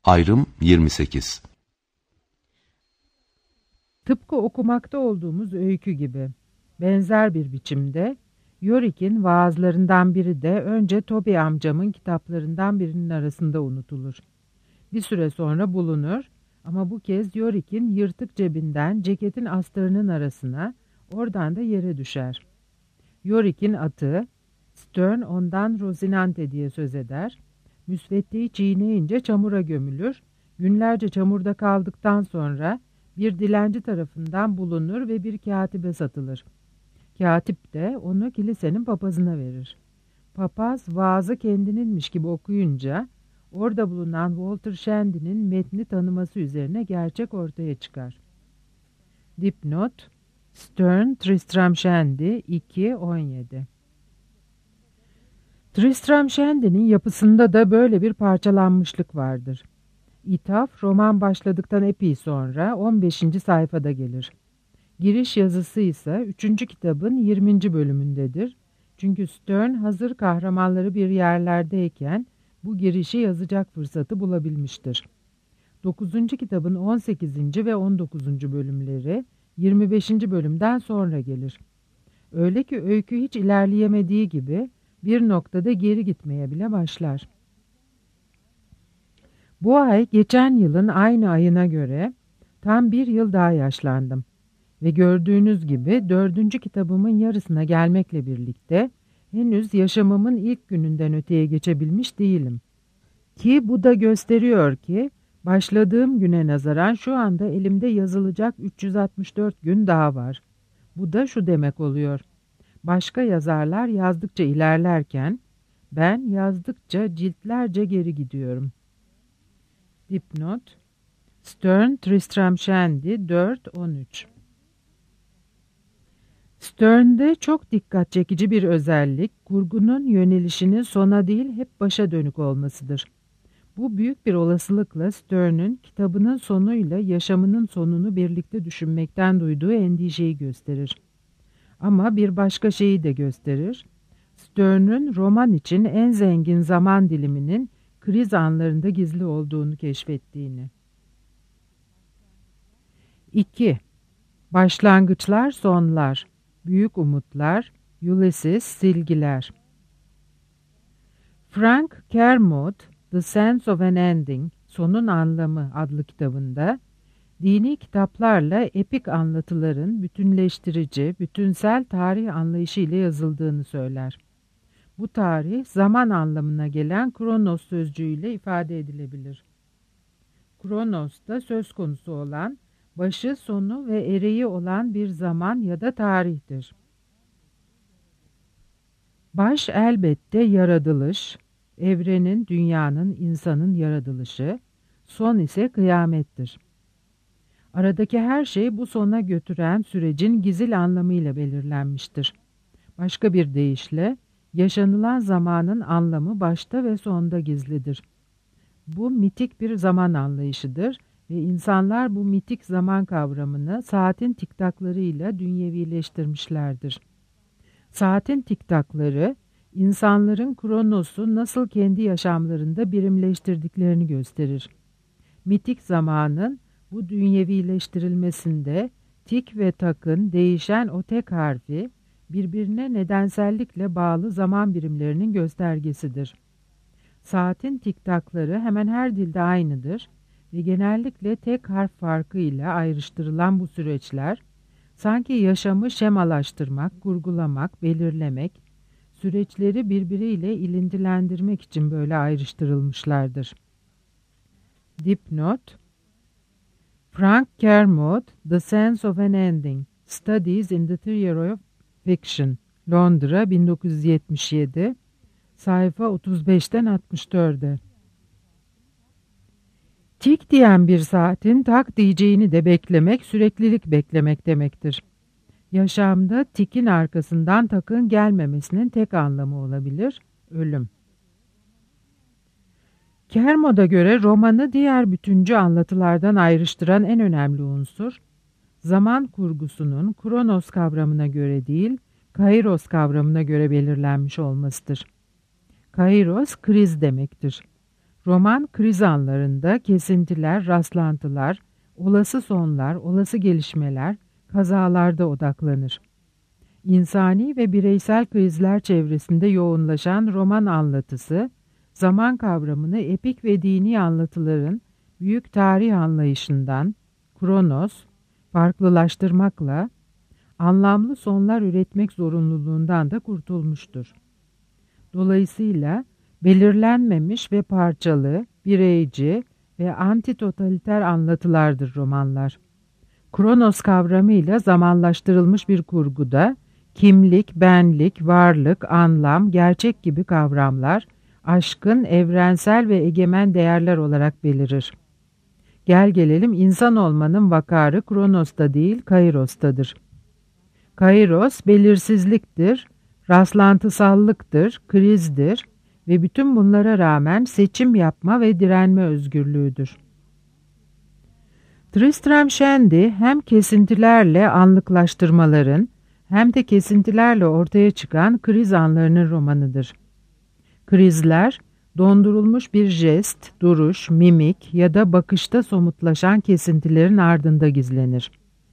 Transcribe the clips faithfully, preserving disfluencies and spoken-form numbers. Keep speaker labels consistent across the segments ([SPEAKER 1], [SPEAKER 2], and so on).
[SPEAKER 1] Ayrım yirmi sekiz.
[SPEAKER 2] Tıpkı okumakta olduğumuz öykü gibi, benzer bir biçimde Yorick'in vaazlarından biri de önce Toby amcamın kitaplarından birinin arasında unutulur. Bir süre sonra bulunur ama bu kez Yorick'in yırtık cebinden ceketin astarının arasına, oradan da yere düşer. Yorick'in atı, Stern ondan Rosinante diye söz eder, müsveddeyi çiğneyince çamura gömülür, günlerce çamurda kaldıktan sonra bir dilenci tarafından bulunur ve bir katibe satılır. Katip de onu kilisenin papazına verir. Papaz vaazı kendininmiş gibi okuyunca orada bulunan Walter Shandy'nin metni tanıması üzerine gerçek ortaya çıkar. Dipnot: Stern Tristram Shandy iki on yedi. Tristram Shandy'nin yapısında da böyle bir parçalanmışlık vardır. İthaf, roman başladıktan epey sonra on beşinci sayfada gelir. Giriş yazısı ise üçüncü kitabın yirminci bölümündedir. Çünkü Stern hazır kahramanları bir yerlerdeyken bu girişi yazacak fırsatı bulabilmiştir. dokuzuncu kitabın on sekizinci ve on dokuzuncu bölümleri yirmi beşinci bölümden sonra gelir. Öyle ki öykü hiç ilerleyemediği gibi bir noktada geri gitmeye bile başlar. Bu ay geçen yılın aynı ayına göre tam bir yıl daha yaşlandım. Ve gördüğünüz gibi dördüncü kitabımın yarısına gelmekle birlikte henüz yaşamımın ilk gününden öteye geçebilmiş değilim. Ki bu da gösteriyor ki başladığım güne nazaran şu anda elimde yazılacak üç yüz altmış dört gün daha var. Bu da şu demek oluyor: başka yazarlar yazdıkça ilerlerken ben yazdıkça ciltlerce geri gidiyorum. Dipnot: Stern Tristram Shandy dört on üç. Stern'de çok dikkat çekici bir özellik, kurgunun yönelişinin sona değil hep başa dönük olmasıdır. Bu büyük bir olasılıkla Stern'ün kitabının sonuyla yaşamının sonunu birlikte düşünmekten duyduğu endişeyi gösterir. Ama bir başka şeyi de gösterir. Stern'ün roman için en zengin zaman diliminin kriz anlarında gizli olduğunu keşfettiğini. iki. Başlangıçlar, sonlar, büyük umutlar, Ulysses, silgiler. Frank Kermode, The Sense of an Ending, Sonun Anlamı adlı kitabında, dini kitaplarla epik anlatıların bütünleştirici, bütünsel tarih anlayışı ile yazıldığını söyler. Bu tarih, zaman anlamına gelen kronos sözcüğüyle ifade edilebilir. Kronos da söz konusu olan, başı, sonu ve ereği olan bir zaman ya da tarihtir. Baş elbette yaratılış, evrenin, dünyanın, insanın yaratılışı, son ise kıyamettir. Aradaki her şey bu sona götüren sürecin gizil anlamıyla belirlenmiştir. Başka bir deyişle, yaşanılan zamanın anlamı başta ve sonda gizlidir. Bu mitik bir zaman anlayışıdır ve insanlar bu mitik zaman kavramını saatin tiktaklarıyla dünyevileştirmişlerdir. Saatin tiktakları, insanların kronosu nasıl kendi yaşamlarında birimleştirdiklerini gösterir. Mitik zamanın bu dünyevileştirilmesinde tik ve takın değişen o tek harfi, birbirine nedensellikle bağlı zaman birimlerinin göstergesidir. Saatin tiktakları hemen her dilde aynıdır ve genellikle tek harf farkıyla ayrıştırılan bu süreçler, sanki yaşamı şemalaştırmak, kurgulamak, belirlemek, süreçleri birbiriyle ilintilendirmek için böyle ayrıştırılmışlardır. Dipnot: Frank Kermode, The Sense of an Ending, Studies in the Theory of Fiction, Londra bin dokuz yüz yetmiş yedi, sayfa otuz beşten altmış dörde. Tik diyen bir saatin tak diyeceğini de beklemek, süreklilik beklemek demektir. Yaşamda tikin arkasından takın gelmemesinin tek anlamı olabilir: ölüm. Kermode'a göre romanı diğer bütüncü anlatılardan ayrıştıran en önemli unsur, zaman kurgusunun kronos kavramına göre değil, kairos kavramına göre belirlenmiş olmasıdır. Kairos, kriz demektir. Roman kriz anlarında kesintiler, rastlantılar, olası sonlar, olası gelişmeler, kazalarda odaklanır. İnsani ve bireysel krizler çevresinde yoğunlaşan roman anlatısı, zaman kavramını epik ve dini anlatıların büyük tarih anlayışından, kronos, farklılaştırmakla, anlamlı sonlar üretmek zorunluluğundan da kurtulmuştur. Dolayısıyla belirlenmemiş ve parçalı, bireyci ve antitotaliter anlatılardır romanlar. Kronos kavramıyla zamanlaştırılmış bir kurguda kimlik, benlik, varlık, anlam, gerçek gibi kavramlar aşkın evrensel ve egemen değerler olarak belirir. Gel gelelim insan olmanın vakarı Kronos'ta değil Kairos'tadır. Kairos belirsizliktir, rastlantısallıktır, krizdir ve bütün bunlara rağmen seçim yapma ve direnme özgürlüğüdür. Tristram Shandy hem kesintilerle anlıklaştırmaların hem de kesintilerle ortaya çıkan kriz anlarının romanıdır. Krizler, dondurulmuş bir jest, duruş, mimik ya da bakışta somutlaşan kesintilerin ardında gizlenir.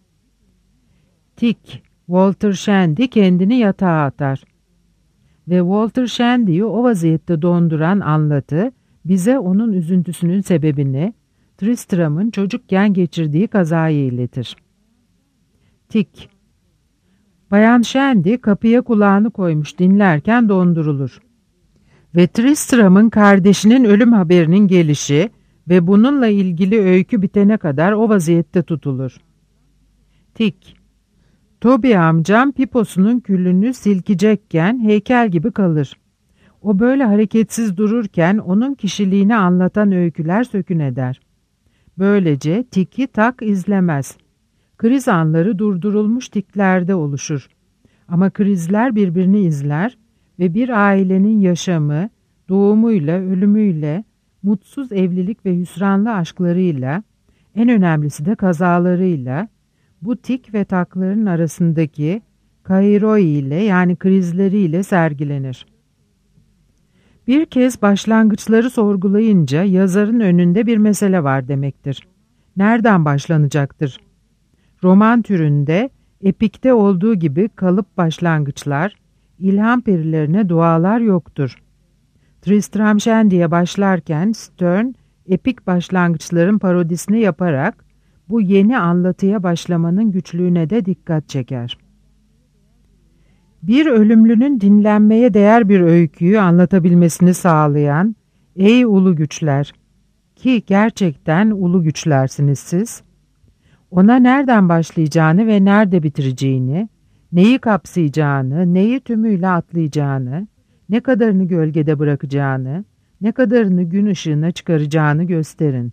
[SPEAKER 2] Tik, Walter Shandy kendini yatağa atar. Ve Walter Shandy'yi o vaziyette donduran anlatı, bize onun üzüntüsünün sebebini, Tristram'ın çocukken geçirdiği kazayı iletir. Tik, Bayan Shandy kapıya kulağını koymuş dinlerken dondurulur. Ve Tristram'ın kardeşinin ölüm haberinin gelişi ve bununla ilgili öykü bitene kadar o vaziyette tutulur. Tik, Toby amcam piposunun külünü silkecekken heykel gibi kalır. O böyle hareketsiz dururken onun kişiliğini anlatan öyküler sökün eder. Böylece tiki tak izlemez. Kriz anları durdurulmuş tiklerde oluşur. Ama krizler birbirini izler ve bir ailenin yaşamı, doğumuyla, ölümüyle, mutsuz evlilik ve hüsranlı aşklarıyla, en önemlisi de kazalarıyla, bu tik ve takların arasındaki kairoi ile yani krizleriyle sergilenir. Bir kez başlangıçları sorgulayınca yazarın önünde bir mesele var demektir. Nereden başlanacaktır? Roman türünde, epikte olduğu gibi kalıp başlangıçlar, ilham perilerine dualar yoktur. Tristram Shandy'ye başlarken Sterne, epik başlangıçların parodisini yaparak bu yeni anlatıya başlamanın güçlüğüne de dikkat çeker. Bir ölümlünün dinlenmeye değer bir öyküyü anlatabilmesini sağlayan, ey ulu güçler, ki gerçekten ulu güçlersiniz siz, ona nereden başlayacağını ve nerede bitireceğini, neyi kapsayacağını, neyi tümüyle atlayacağını, ne kadarını gölgede bırakacağını, ne kadarını gün ışığına çıkaracağını gösterin.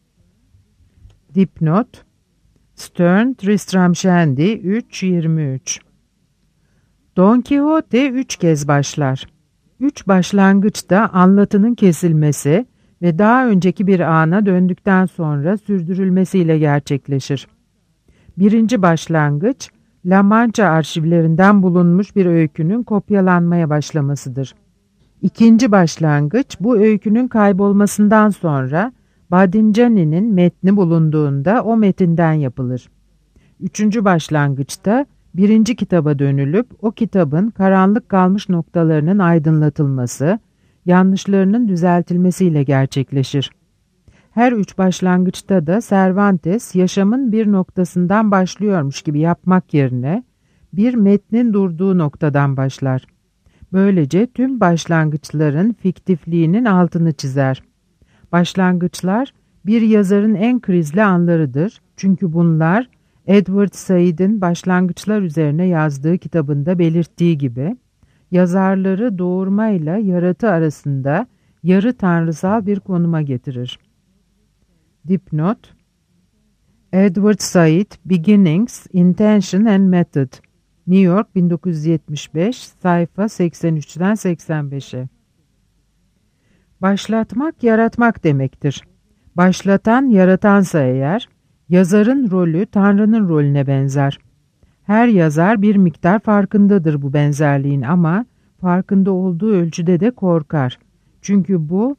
[SPEAKER 2] Dipnot Sterne, Tristram Shandy üç yirmi üç. Don Quixote üç kez başlar. Üç başlangıçta anlatının kesilmesi ve daha önceki bir ana döndükten sonra sürdürülmesiyle gerçekleşir. Birinci başlangıç, La Mancha arşivlerinden bulunmuş bir öykünün kopyalanmaya başlamasıdır. İkinci başlangıç, bu öykünün kaybolmasından sonra Badinjani'nin metni bulunduğunda o metinden yapılır. Üçüncü başlangıçta birinci kitaba dönülüp o kitabın karanlık kalmış noktalarının aydınlatılması, yanlışlarının düzeltilmesiyle gerçekleşir. Her üç başlangıçta da Cervantes yaşamın bir noktasından başlıyormuş gibi yapmak yerine bir metnin durduğu noktadan başlar. Böylece tüm başlangıçların fiktifliğinin altını çizer. Başlangıçlar bir yazarın en krizli anlarıdır. Çünkü bunlar Edward Said'in başlangıçlar üzerine yazdığı kitabında belirttiği gibi yazarları doğurmayla yaratı arasında yarı tanrısal bir konuma getirir. Dipnot Edward Said, Beginnings, Intention and Method, New York bin dokuz yüz yetmiş beş, sayfa seksen üçten seksen beşe. Başlatmak, yaratmak demektir. Başlatan, yaratansa eğer, yazarın rolü Tanrı'nın rolüne benzer. Her yazar bir miktar farkındadır bu benzerliğin ama farkında olduğu ölçüde de korkar. Çünkü bu,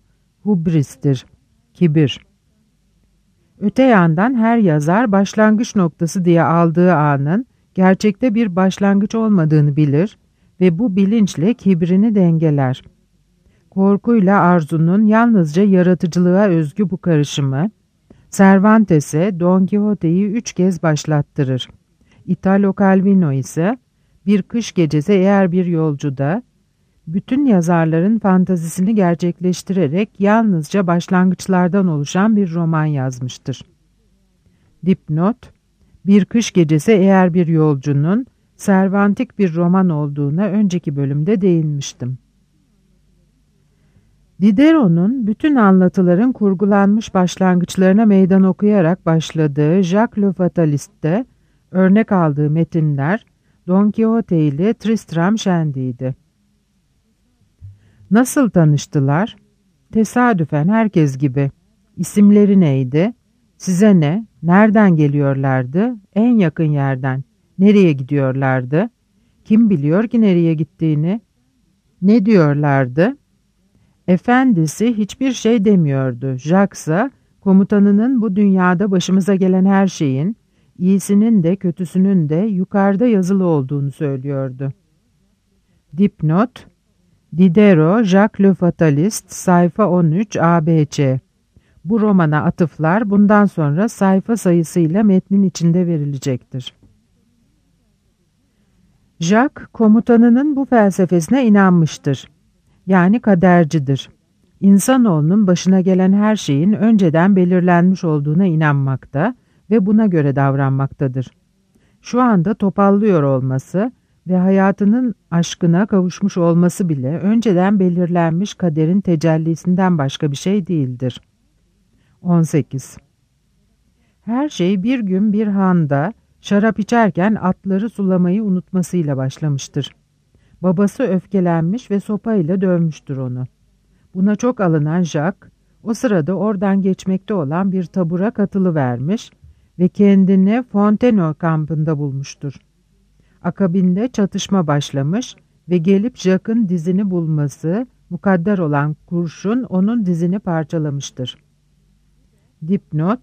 [SPEAKER 2] hubristir, kibir. Öte yandan her yazar başlangıç noktası diye aldığı anın gerçekte bir başlangıç olmadığını bilir ve bu bilinçle kibrini dengeler. Korkuyla arzunun yalnızca yaratıcılığa özgü bu karışımı, Cervantes'e Don Quixote'yi üç kez başlattırır. Italo Calvino ise Bir Kış Gecesi Eğer Bir Yolcu'da, bütün yazarların fantazisini gerçekleştirerek yalnızca başlangıçlardan oluşan bir roman yazmıştır. Dipnot, Bir Kış Gecesi Eğer Bir Yolcu'nun Cervantik bir roman olduğuna önceki bölümde değinmiştim. Diderot'un bütün anlatıların kurgulanmış başlangıçlarına meydan okuyarak başladığı Jacques Le Fatalist'te örnek aldığı metinler Don Quixote ile Tristram Shandy'ydi. Nasıl tanıştılar? Tesadüfen herkes gibi. İsimleri neydi? Size ne? Nereden geliyorlardı? En yakın yerden. Nereye gidiyorlardı? Kim biliyor ki nereye gittiğini? Ne diyorlardı? Efendisi hiçbir şey demiyordu. Jacques ise komutanının bu dünyada başımıza gelen her şeyin, iyisinin de kötüsünün de yukarıda yazılı olduğunu söylüyordu. Dipnot, Diderot, Jacques Le Fatalist, sayfa on üç A B C. Bu romana atıflar bundan sonra sayfa sayısıyla metnin içinde verilecektir. Jacques, komutanının bu felsefesine inanmıştır. Yani kadercidir. İnsanoğlunun başına gelen her şeyin önceden belirlenmiş olduğuna inanmakta ve buna göre davranmaktadır. Şu anda topallıyor olması ve hayatının aşkına kavuşmuş olması bile önceden belirlenmiş kaderin tecellisinden başka bir şey değildir. on sekiz. Her şey bir gün bir handa şarap içerken atları sulamayı unutmasıyla başlamıştır. Babası öfkelenmiş ve sopayla dövmüştür onu. Buna çok alınan Jacques, o sırada oradan geçmekte olan bir tabura katılıvermiş ve kendini Fontenoy kampında bulmuştur. Akabinde çatışma başlamış ve gelip Jacques'ın dizini bulması, mukadder olan kurşun onun dizini parçalamıştır. Dipnot,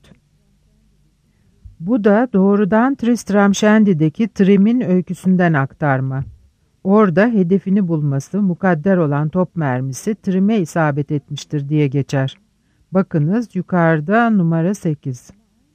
[SPEAKER 2] bu da doğrudan Tristram Shandy'deki Trim'in öyküsünden aktarma. Orada hedefini bulması, mukadder olan top mermisi Trim'e isabet etmiştir diye geçer. Bakınız yukarıda numara sekiz.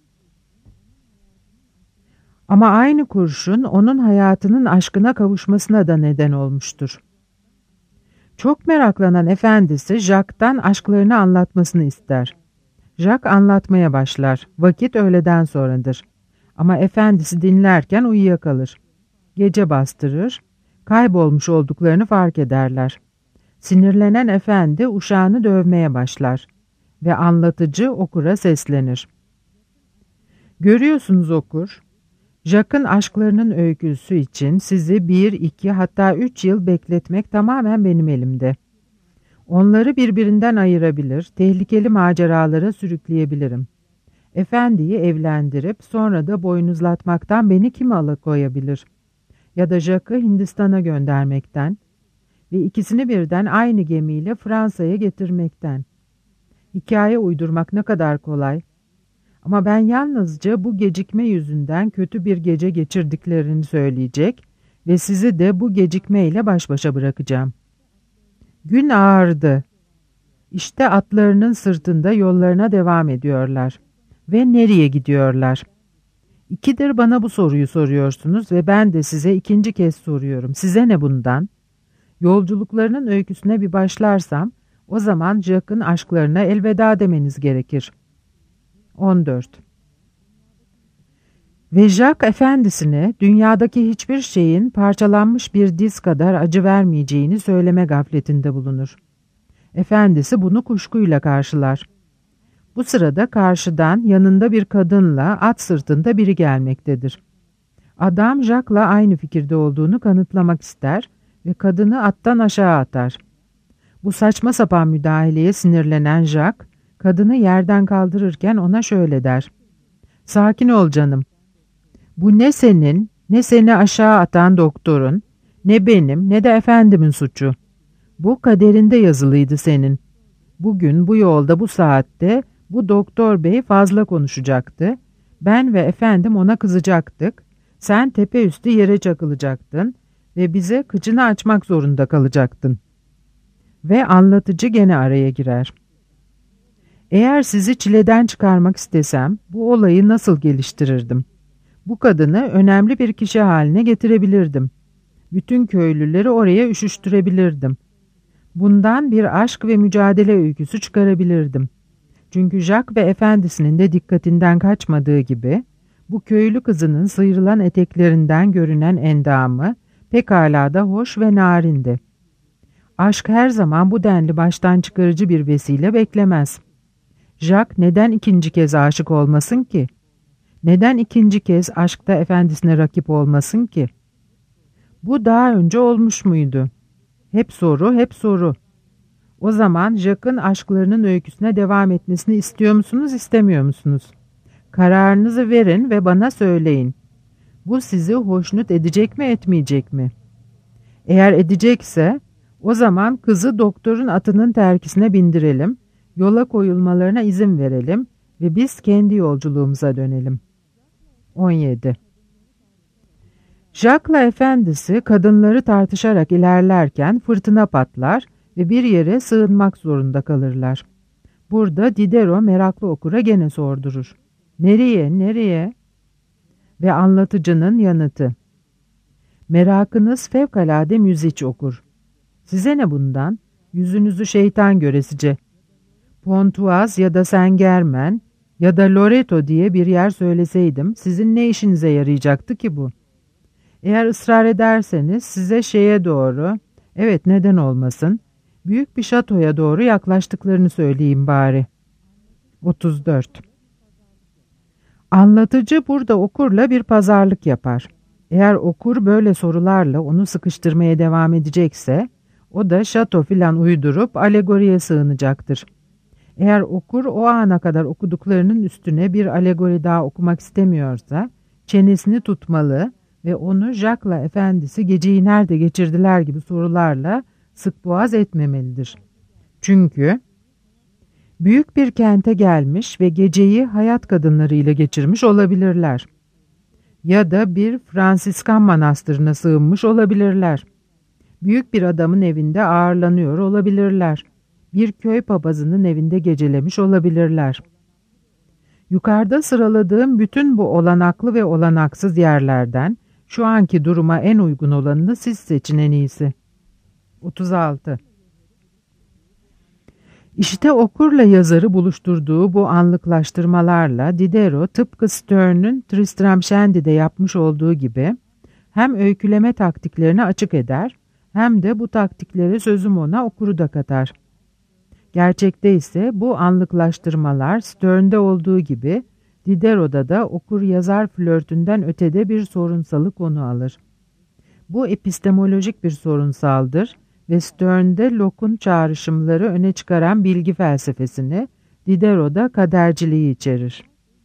[SPEAKER 2] Ama aynı kurşun onun hayatının aşkına kavuşmasına da neden olmuştur. Çok meraklanan efendisi Jacques'tan aşklarını anlatmasını ister. Jacques anlatmaya başlar. Vakit öğleden sonradır. Ama efendisi dinlerken uyuyakalır. Gece bastırır. Kaybolmuş olduklarını fark ederler. Sinirlenen efendi uşağını dövmeye başlar ve anlatıcı okura seslenir. Görüyorsunuz okur, Jacques'ın aşklarının öyküsü için sizi bir, iki hatta üç yıl bekletmek tamamen benim elimde. Onları birbirinden ayırabilir, tehlikeli maceralara sürükleyebilirim. Efendiyi evlendirip sonra da boynuzlatmaktan beni kim alıkoyabilir? Ya da Jacques'ı Hindistan'a göndermekten ve ikisini birden aynı gemiyle Fransa'ya getirmekten. Hikaye uydurmak ne kadar kolay. Ama ben yalnızca bu gecikme yüzünden kötü bir gece geçirdiklerini söyleyecek ve sizi de bu gecikmeyle baş başa bırakacağım. Gün ağardı. İşte atlarının sırtında yollarına devam ediyorlar. Ve nereye gidiyorlar? İkidir bana bu soruyu soruyorsunuz ve ben de size ikinci kez soruyorum. Size ne bundan? Yolculuklarının öyküsüne bir başlarsam, o zaman Jacques'ın aşklarına elveda demeniz gerekir. on dört. Ve Jacques efendisine dünyadaki hiçbir şeyin parçalanmış bir diz kadar acı vermeyeceğini söyleme gafletinde bulunur. Efendisi bunu kuşkuyla karşılar. Bu sırada karşıdan yanında bir kadınla at sırtında biri gelmektedir. Adam Jacques'la aynı fikirde olduğunu kanıtlamak ister ve kadını attan aşağı atar. Bu saçma sapan müdahaleye sinirlenen Jacques, kadını yerden kaldırırken ona şöyle der. Sakin ol canım. Bu ne senin, ne seni aşağı atan doktorun, ne benim, ne de efendimin suçu. Bu kaderinde yazılıydı senin. Bugün bu yolda bu saatte bu doktor bey fazla konuşacaktı. Ben ve efendim ona kızacaktık. Sen tepe üstü yere çakılacaktın ve bize kıçını açmak zorunda kalacaktın. Ve anlatıcı gene araya girer. Eğer sizi çileden çıkarmak istesem bu olayı nasıl geliştirirdim? Bu kadını önemli bir kişi haline getirebilirdim. Bütün köylüleri oraya üşüştürebilirdim. Bundan bir aşk ve mücadele öyküsü çıkarabilirdim. Çünkü Jack ve efendisinin de dikkatinden kaçmadığı gibi bu köylü kızının sıyrılan eteklerinden görünen endamı pekala da hoş ve narindi. Aşk her zaman bu denli baştan çıkarıcı bir vesile beklemez. Jack neden ikinci kez aşık olmasın ki? Neden ikinci kez aşkta efendisine rakip olmasın ki? Bu daha önce olmuş muydu? Hep soru, hep soru. O zaman Jack'ın aşklarının öyküsüne devam etmesini istiyor musunuz, istemiyor musunuz? Kararınızı verin ve bana söyleyin. Bu sizi hoşnut edecek mi, etmeyecek mi? Eğer edecekse, o zaman kızı doktorun atının terkisine bindirelim, yola koyulmalarına izin verelim ve biz kendi yolculuğumuza dönelim. on yedi. Jack'la efendisi kadınları tartışarak ilerlerken fırtına patlar ve bir yere sığınmak zorunda kalırlar. Burada Diderot meraklı okura gene sordurur. Nereye, nereye? Ve anlatıcının yanıtı. Merakınız fevkalade müziç okur. Size ne bundan? Yüzünüzü şeytan göresice. Pontoise ya da Saint-Germain ya da Loreto diye bir yer söyleseydim sizin ne işinize yarayacaktı ki bu? Eğer ısrar ederseniz size şeye doğru, evet neden olmasın, büyük bir şatoya doğru yaklaştıklarını söyleyeyim bari. otuz dört. Anlatıcı burada okurla bir pazarlık yapar. Eğer okur böyle sorularla onu sıkıştırmaya devam edecekse, o da şato filan uydurup alegoriye sığınacaktır. Eğer okur o ana kadar okuduklarının üstüne bir alegori daha okumak istemiyorsa, çenesini tutmalı ve onu Jack'la efendisi geceyi nerede geçirdiler gibi sorularla sıkboğaz etmemelidir. Çünkü büyük bir kente gelmiş ve geceyi hayat kadınlarıyla geçirmiş olabilirler. Ya da bir Fransiskan manastırına sığınmış olabilirler. Büyük bir adamın evinde ağırlanıyor olabilirler. Bir köy papazının evinde gecelemiş olabilirler. Yukarıda sıraladığım bütün bu olanaklı ve olanaksız yerlerden şu anki duruma en uygun olanını siz seçin en iyisi. otuz altı. İşte okurla yazarı buluşturduğu bu anlıklaştırmalarla Diderot tıpkı Sterne'ün Tristram Shandy'de yapmış olduğu gibi hem öyküleme taktiklerini açık eder hem de bu taktikleri sözüm ona okuru da katar. Gerçekte ise bu anlıklaştırmalar Sterne'de olduğu gibi Diderot'da da okur-yazar flörtünden ötede bir sorunsalı konu alır. Bu epistemolojik bir sorunsaldır ve Sterne'de Locke'un çağrışımları öne çıkaran bilgi felsefesini, Diderot'da kaderciliği içerir.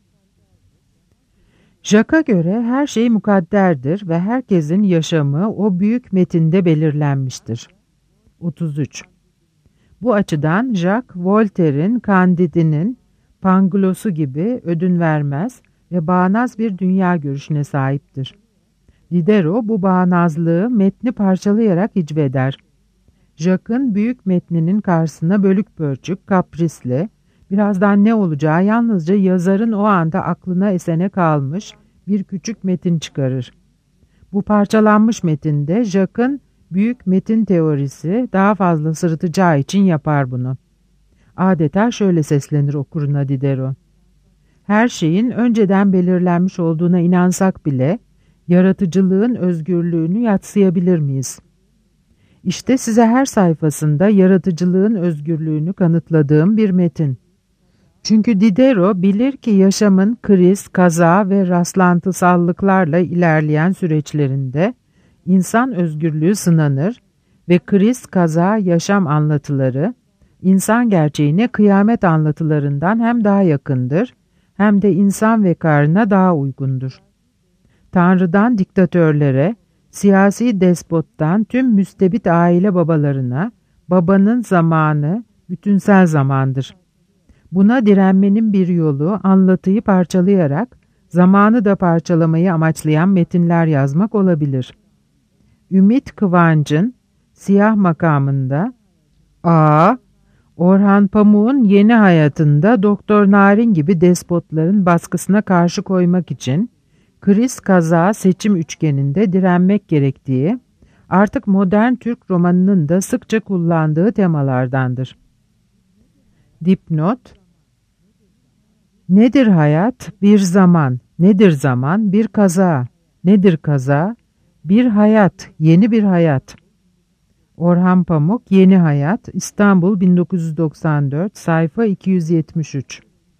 [SPEAKER 2] Jacques'a göre her şey mukadderdir ve herkesin yaşamı o büyük metinde belirlenmiştir. otuz üç. Bu açıdan Jacques, Voltaire'in Candide'nin Pangloss'u gibi ödün vermez ve bağnaz bir dünya görüşüne sahiptir. Diderot bu bağnazlığı metni parçalayarak icveder. Jacques'ın büyük metninin karşısına bölük pörçük, kaprisli, birazdan ne olacağı yalnızca yazarın o anda aklına esene kalmış bir küçük metin çıkarır. Bu parçalanmış metinde Jacques'ın büyük metin teorisi daha fazla sırıtacağı için yapar bunu. Adeta şöyle seslenir okuruna Diderot. Her şeyin önceden belirlenmiş olduğuna inansak bile yaratıcılığın özgürlüğünü yadsıyabilir miyiz? İşte size her sayfasında yaratıcılığın özgürlüğünü kanıtladığım bir metin. Çünkü Diderot bilir ki yaşamın kriz, kaza ve rastlantısallıklarla ilerleyen süreçlerinde insan özgürlüğü sınanır ve kriz, kaza, yaşam anlatıları insan gerçeğine kıyamet anlatılarından hem daha yakındır hem de insan vekarına daha uygundur. Tanrı'dan diktatörlere, siyasi despottan tüm müstebit aile babalarına, babanın zamanı, bütünsel zamandır. Buna direnmenin bir yolu anlatıyı parçalayarak zamanı da parçalamayı amaçlayan metinler yazmak olabilir. Ümit Kıvanç'ın Siyah makamında A. Orhan Pamuk'un Yeni Hayatında Doktor Narin gibi despotların baskısına karşı koymak için kriz kaza seçim üçgeninde direnmek gerektiği, artık modern Türk romanının da sıkça kullandığı temalardandır. Dipnot: Nedir hayat? Bir zaman. Nedir zaman? Bir kaza. Nedir kaza? Bir hayat, yeni bir hayat. Orhan Pamuk, Yeni Hayat, İstanbul bin dokuz yüz doksan dört, sayfa iki yüz yetmiş üç.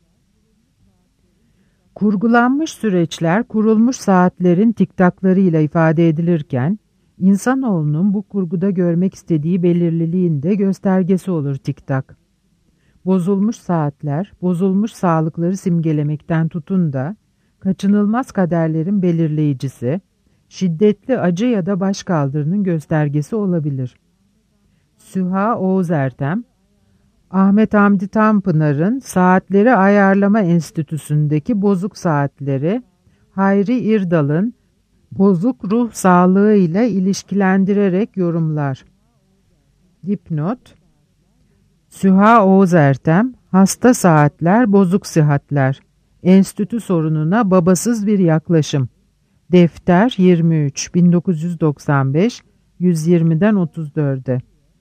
[SPEAKER 2] Kurgulanmış süreçler, kurulmuş saatlerin tiktaklarıyla ifade edilirken, insanoğlunun bu kurguda görmek istediği belirliliğin de göstergesi olur tiktak. Bozulmuş saatler, bozulmuş sağlıkları simgelemekten tutun da, kaçınılmaz kaderlerin belirleyicisi, şiddetli acı ya da başkaldırının göstergesi olabilir. Süha Oğuz Ertem, Ahmet Hamdi Tanpınar'ın Saatleri Ayarlama Enstitüsü'ndeki bozuk saatleri, Hayri İrdal'ın bozuk ruh sağlığı ile ilişkilendirerek yorumlar. Dipnot: Süha Oğuz Ertem, Hasta Saatler, Bozuk Sıhhatler, Enstitü sorununa babasız bir yaklaşım. Defter yirmi üç, bin dokuz yüz doksan beş, yüz yirmiden otuz dörde.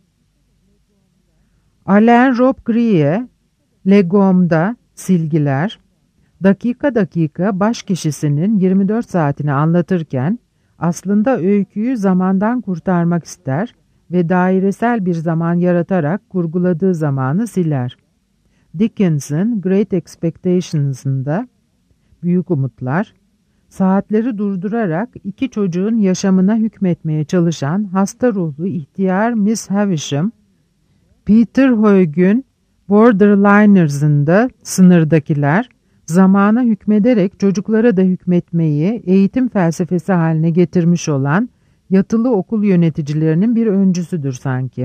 [SPEAKER 2] Alain Robbe-Grillet, Legom'da Silgiler, dakika dakika baş kişisinin yirmi dört saatini anlatırken aslında öyküyü zamandan kurtarmak ister ve dairesel bir zaman yaratarak kurguladığı zamanı siler. Dickens'ın Great Expectations'ında Büyük Umutlar, saatleri durdurarak iki çocuğun yaşamına hükmetmeye çalışan hasta ruhlu ihtiyar Miss Havisham, Peter Hoeg'ün Borderliners'ın da Sınırdakiler, zamana hükmederek çocuklara da hükmetmeyi eğitim felsefesi haline getirmiş olan yatılı okul yöneticilerinin bir öncüsüdür sanki.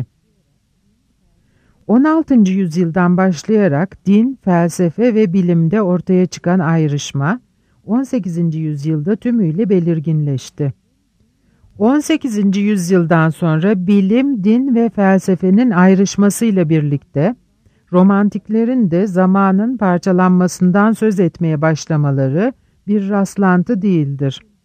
[SPEAKER 2] on altıncı yüzyıldan başlayarak din, felsefe ve bilimde ortaya çıkan ayrışma, on sekizinci yüzyılda tümüyle belirginleşti. on sekizinci yüzyıldan sonra bilim, din ve felsefenin ayrışmasıyla birlikte romantiklerin de zamanın parçalanmasından söz etmeye başlamaları bir rastlantı değildir.